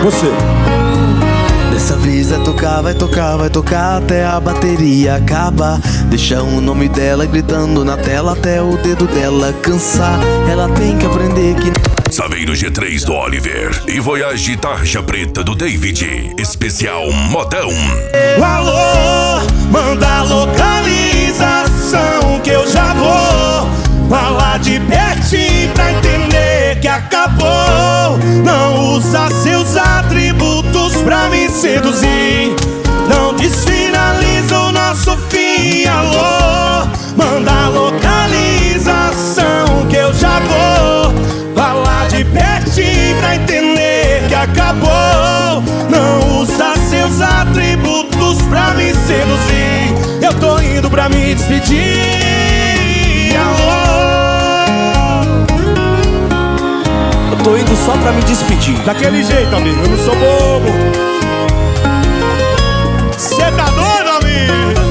você. Dessa vez vai tocar, vai tocar, vai tocar até a bateria acabar. Deixa o nome dela gritando na tela até o dedo dela cansar. Ela tem que aprender que Saveiro G3 do Oliver e Voyage Tarja Preta do David. Especial Modão. Alô, manda a localização que eu já vou falar de pertinho pra entender que acabou. Não usa seus atributos pra me seduzir. Não desfinaliza o nosso fim. Alô, manda a localização que eu já vou falar de pertinho pra entender que acabou. Não usa seus atributos pra me seduzir. Eu tô indo pra me despedir. Alô, Eu tô indo só pra me despedir. daquele jeito, amigo, eu não sou bobo. Cê tá doido, amigo?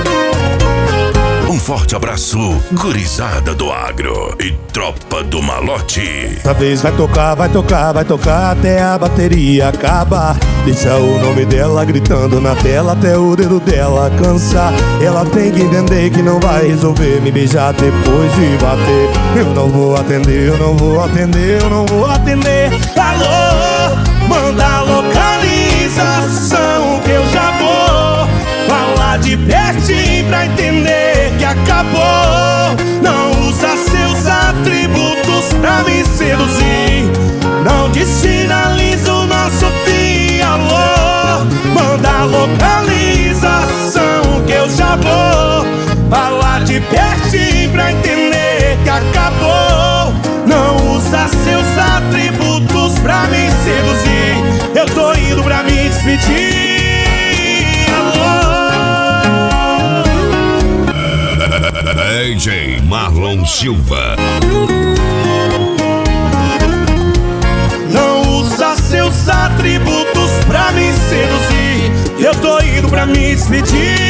Um forte abraço, gurizada do agro e tropa do malote. Dessa vez vai tocar, vai tocar, vai tocar até a bateria acabar. Deixa o nome dela gritando na tela até o dedo dela cansar. Ela tem que entender que não vai resolver me beijar depois de bater. Eu não vou atender, eu não vou atender, eu não vou atender. Alô, manda a localização que eu já vou falar de pertinho pra entender que acabou. Não usa seus atributos pra me seduzir. Não desfinaliza o nosso fim. Alô, manda a localização que eu já vou falar de pertinho pra entender que acabou. Não usa seus atributos pra me seduzir. Eu tô indo pra me despedir. Alô, DJ Marlon Silva. não usa seus atributos pra me seduzir. Eu tô indo pra me despedir.